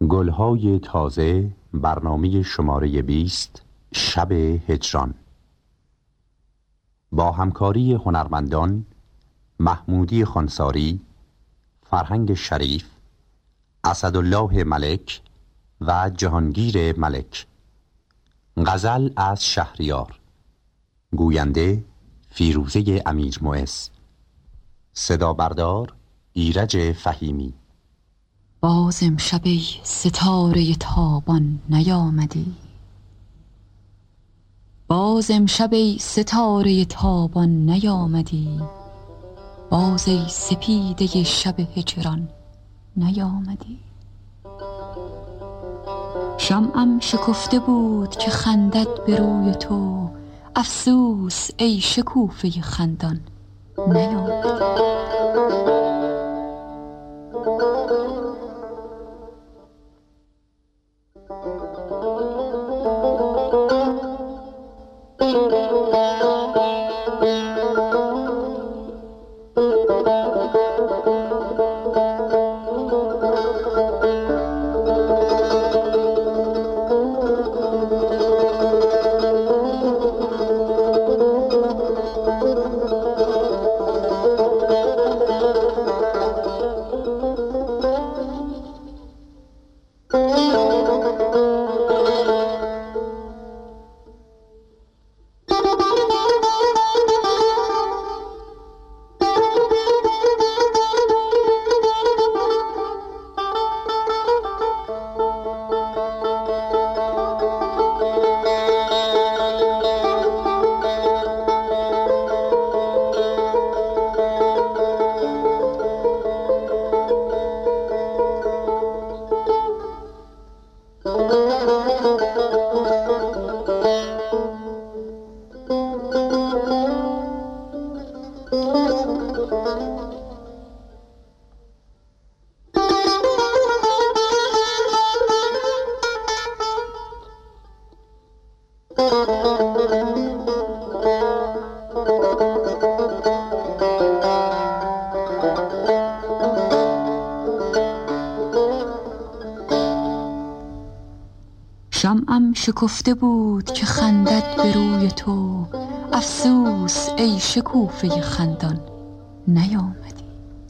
گلهای تازه، برنامه شماره 20، شب هجران، با همکاری هنرمندان محمودی خانساری، فرهنگ شریف، اسدالله ملک و جهانگیر ملک. غزل از شهریار، گوینده فیروزه امیرمعز، صدا بردار ایرج فهیمی. باز امشب ای ستاره تابان نیامدی، باز امشب ای ستاره تابان نیامدی، باز ای سپیده شب هجران نیامدی. شمعم شکفته بود که خندد به روی تو، افسوس ای شکوفه خندان نیامدی. شمعم شکفته بود که خندد به روی تو، افسوس ای شکوفه خندان نیامدی.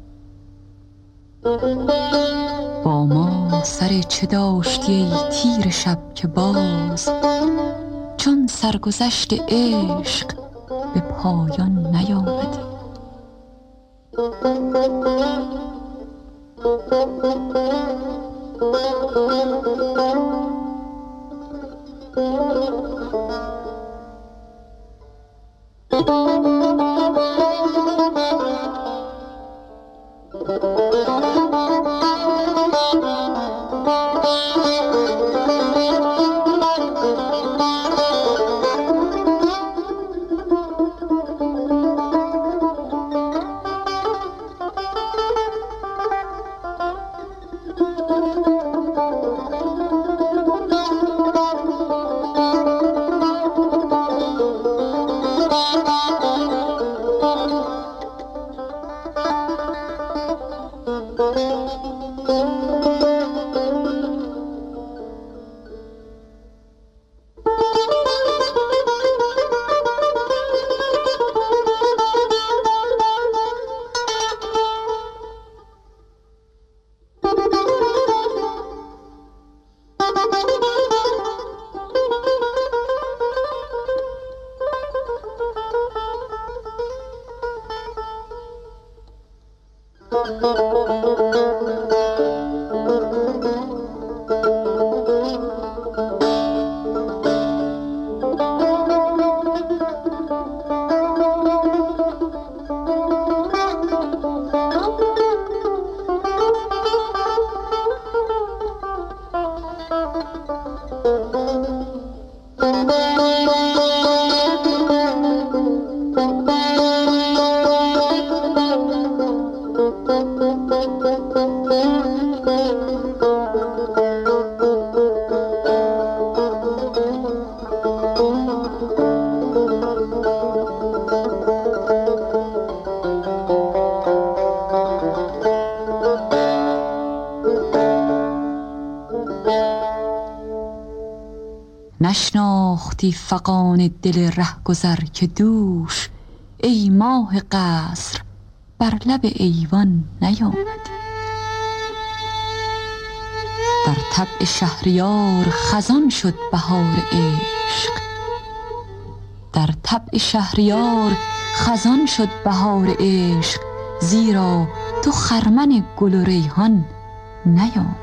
با ما سر چه داشتی ای تیره شب که باز، چون سرگذشت عشق به پایان نیامدی. نشناختی فغان دل رهگذر که دوش ای ماه قصر بر لب ایوان نیامدی. در طبع شهریار خزان شد بهار عشق، در طبع شهریار خزان شد بهار عشق، زیرا تو خرمن گل و ریحان نیامدی.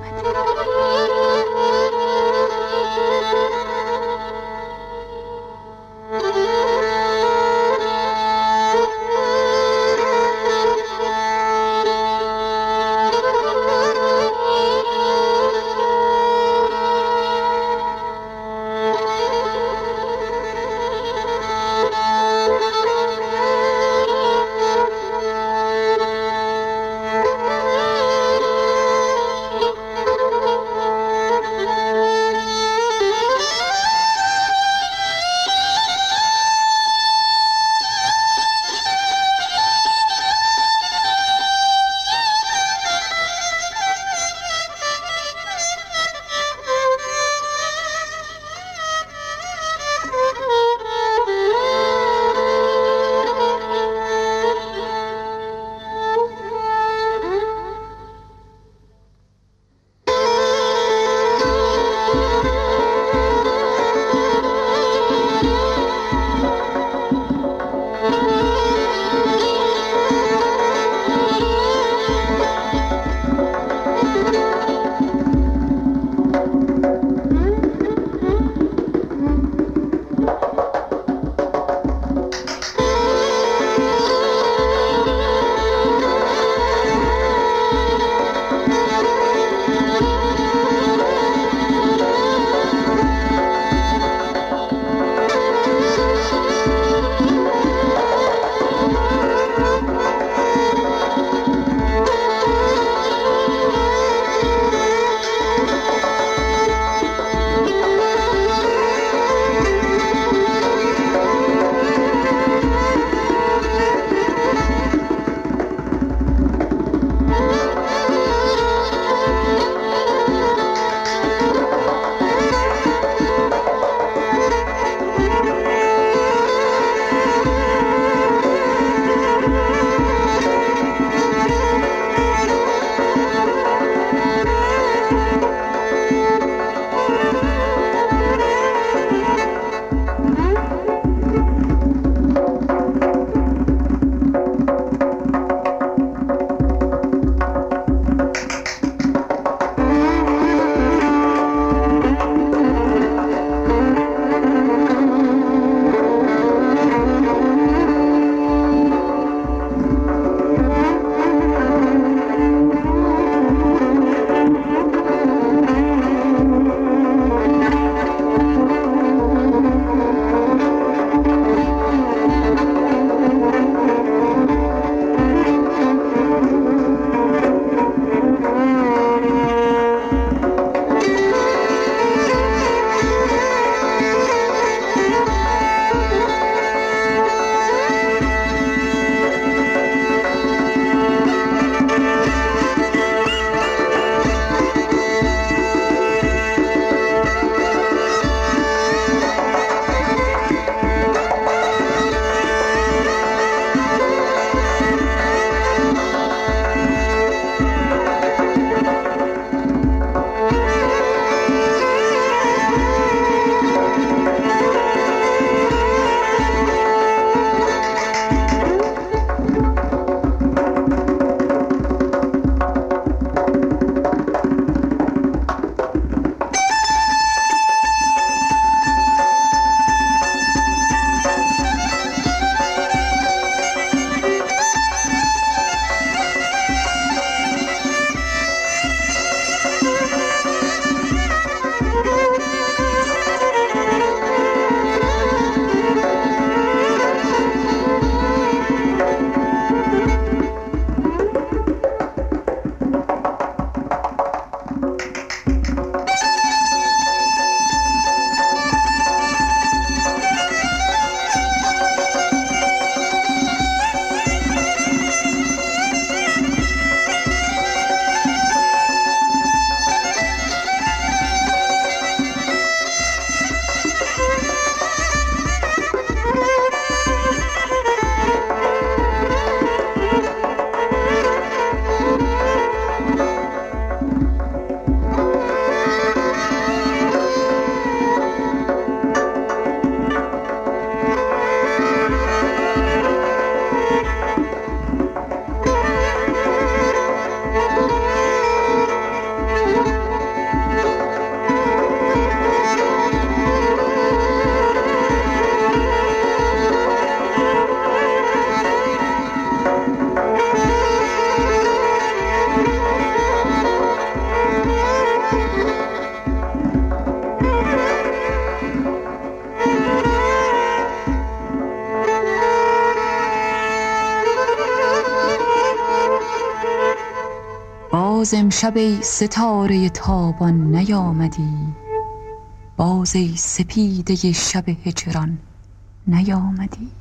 باز امشب ای ستاره تابان نیامدی، باز ای سپیده شب هجران نیامدی.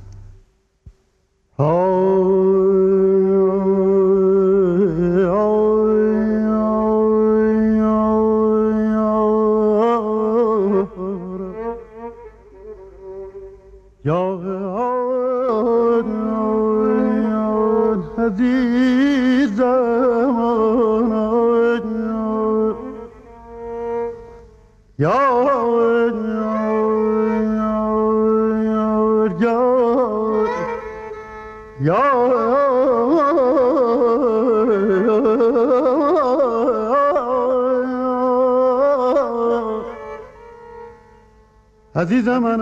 عزیزم من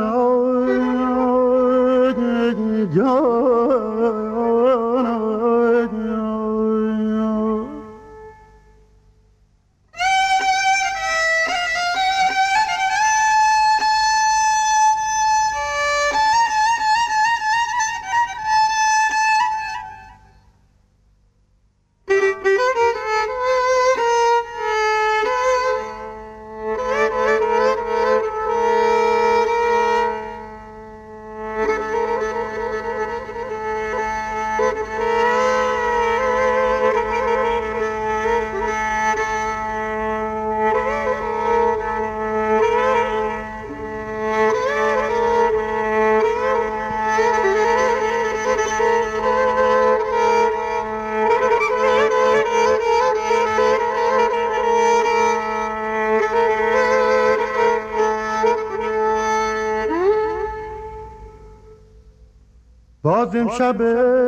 باز امشب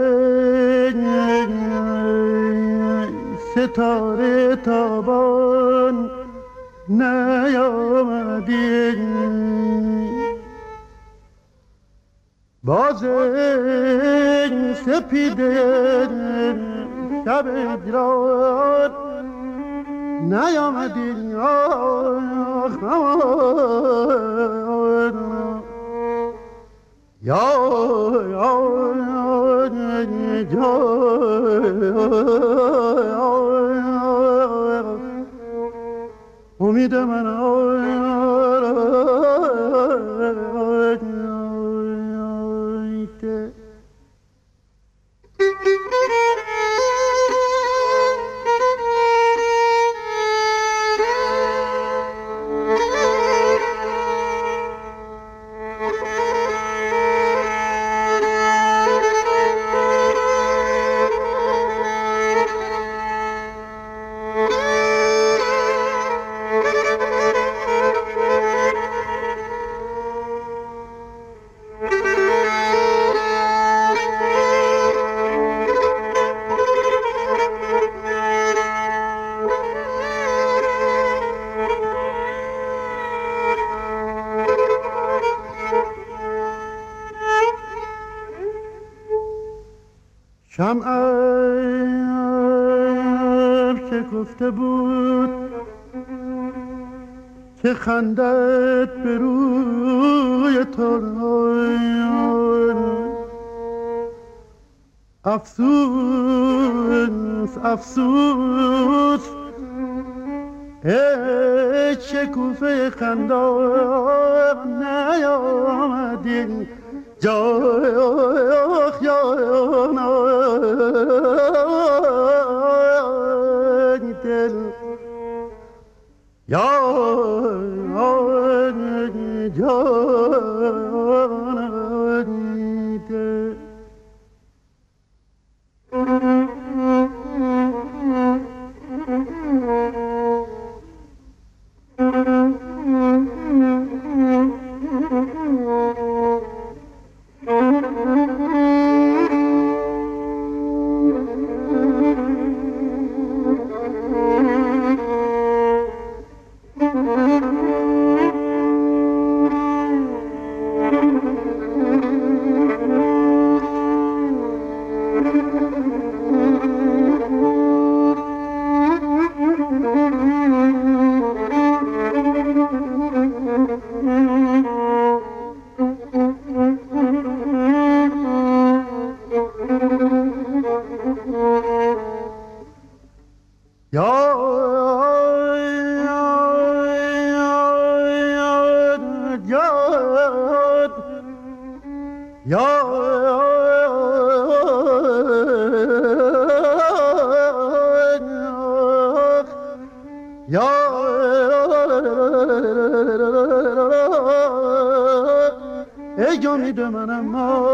ستاره تابان نیامدی، باز سپیده شب هجران نیامدی. امید من شمعم شکفته بود که خندت به روی تو، افسوس افسوس ای شکوفه خندان نیامدی جای دل یا یا یا ای امید منم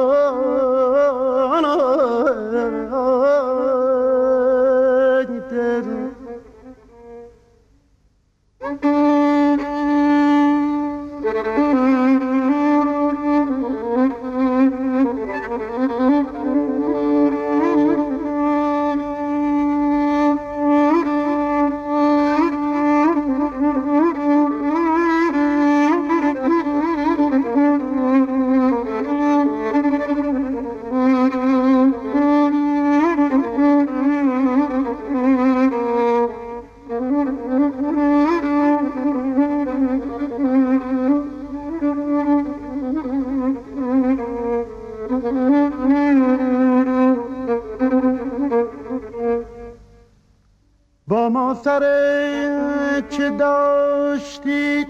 با ما سر چه داشتید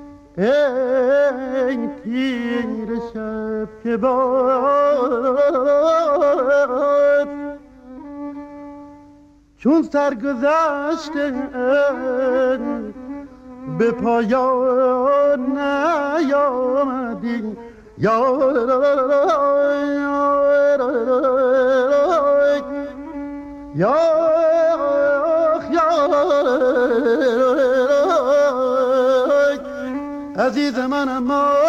ای تیر شب که باد چون سرگذشته به پایان نیامدی یا عزیز من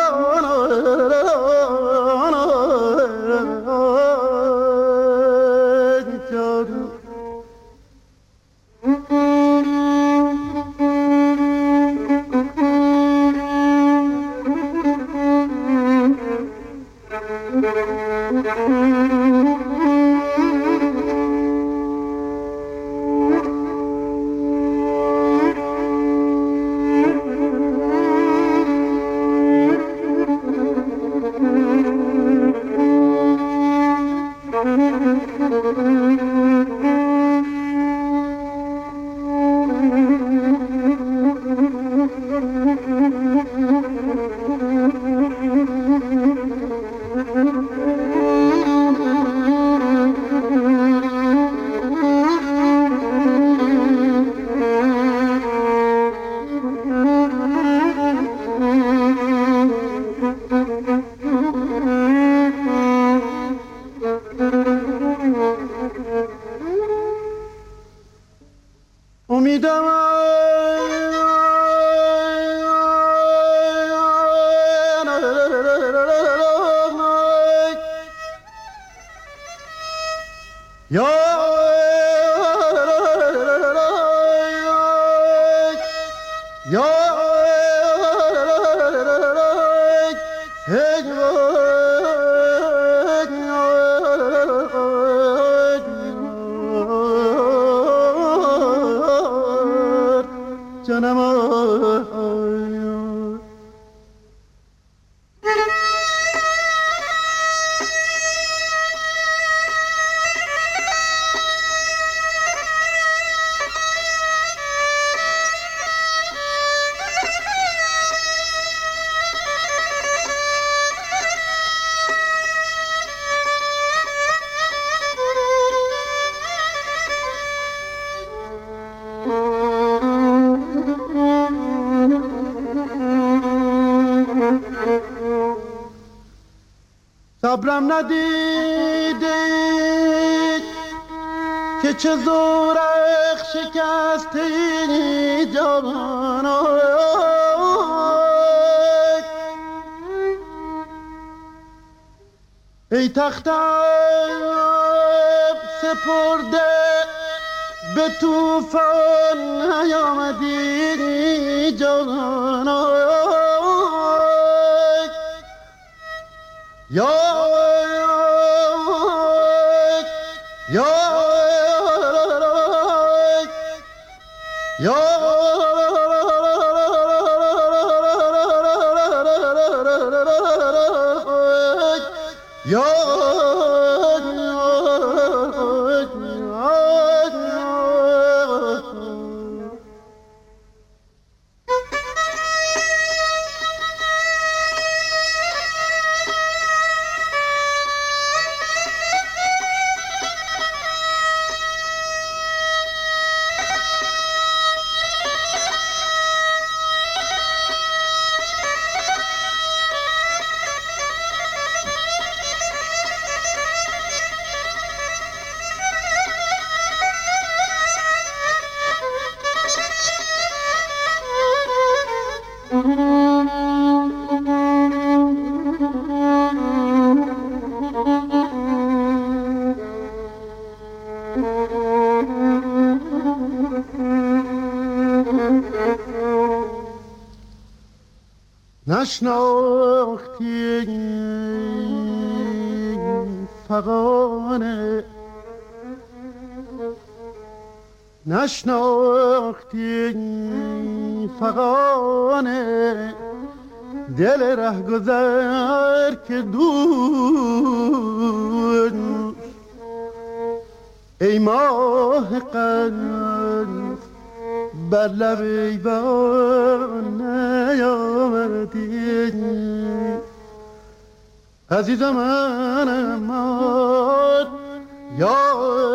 امیدم صبرم ندیدید که چه زورق شکستی جانان ای تختم سپرده به طوفان نیامدی جانان یا نشناختی فغانه نشناختی فغانه دل ره گذر که دور ای ماه قلب بر لب ایوان نیامدی عزیزم من مار یا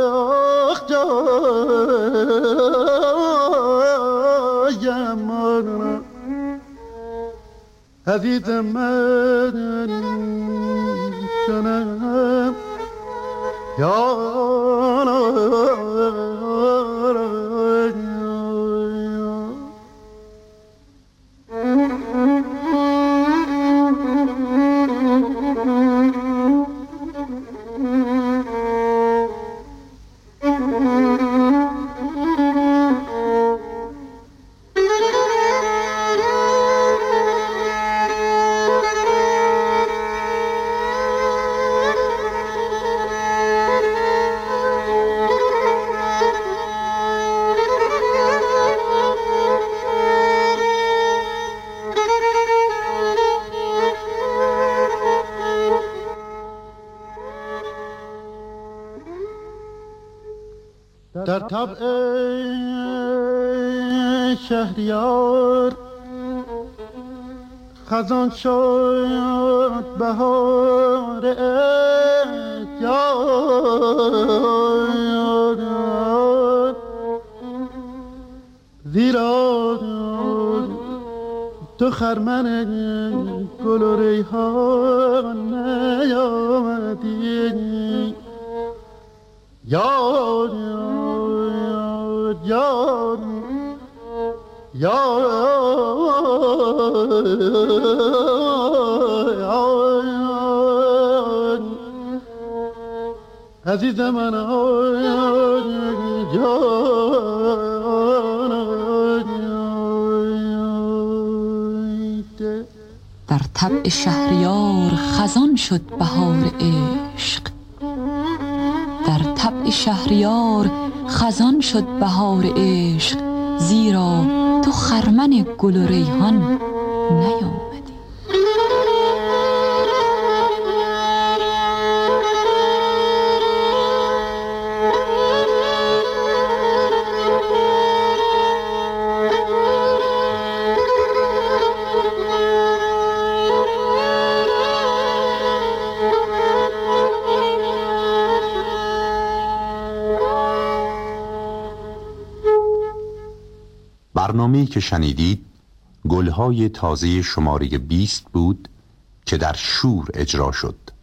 جایم من عزیزم من جانم یا در طبع شهریار خزان شد بهار یار زیرا تو خرمن گل و ریحان نیامدی یار یار یار عزیز من در طبع شهریار خزان شد بهار عشق در طبع شهریار خزان شد بهار عشق زیرا تو خرمن گل و ریحان نیامدی برنامه‌ای که شنیدید گلهای تازه شماره 20 بود که در شور اجرا شد.